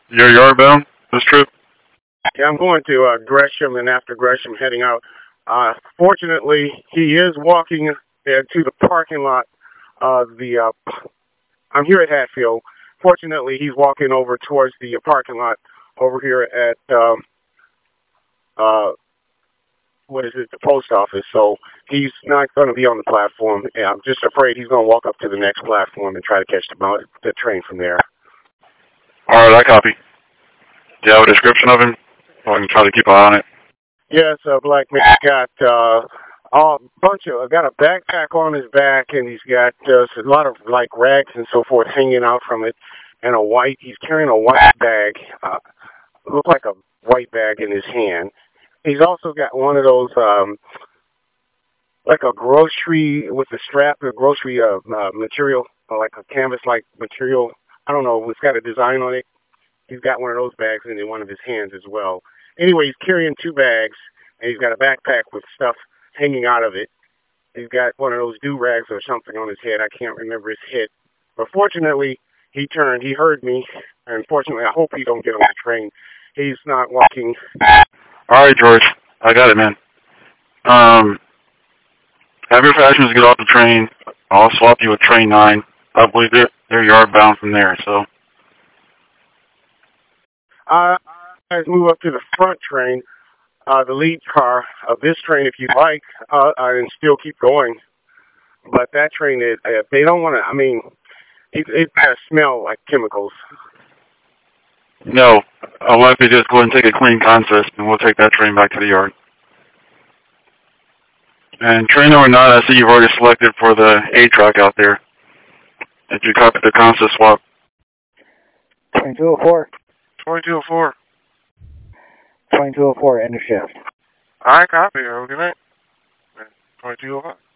You're yard bound this trip? Yeah, I'm going to Gresham, and after Gresham, heading out. Fortunately, he is walking to the parking lot of the. I'm here at Hatfield. Fortunately, he's walking over towards the parking lot over here at uh, what is it, the post office. So he's not going to be on the platform. And I'm just afraid he's going to walk up to the next platform and try to catch the train from there. All right, I copy. Do you have a description of him? So I can try to keep an eye on it. Yes, black man got got a backpack on his back, and he's got a lot of like rags and so forth hanging out from it, and he's carrying a white bag, look like a white bag in his hand. He's also got one of those like a grocery with a strap, a grocery material, like a canvas-like material. I don't know, it's got a design on it. He's got one of those bags in one of his hands as well. Anyway, he's carrying two bags, and he's got a backpack with stuff hanging out of it. He's got one of those do-rags or something on his head. I can't remember his head. But fortunately, he turned. He heard me, and fortunately, I hope he don't get on the train. He's not walking. All right, George. I got it, man. Have your fashions get off the train. I'll swap you with train 9. I believe they're yard bound from there, so. Let's move up to the front train, the lead car of this train, if you like, and still keep going. But that train, they don't want to, I mean, it has smell like chemicals. No, I'll let you just go ahead and take a clean consist, and we'll take that train back to the yard. And train number 9, I see you've already selected for the A track out there. Did you copy the consist swap? 2204. 2204. 2204, end of shift. I copy. Good night. 2205.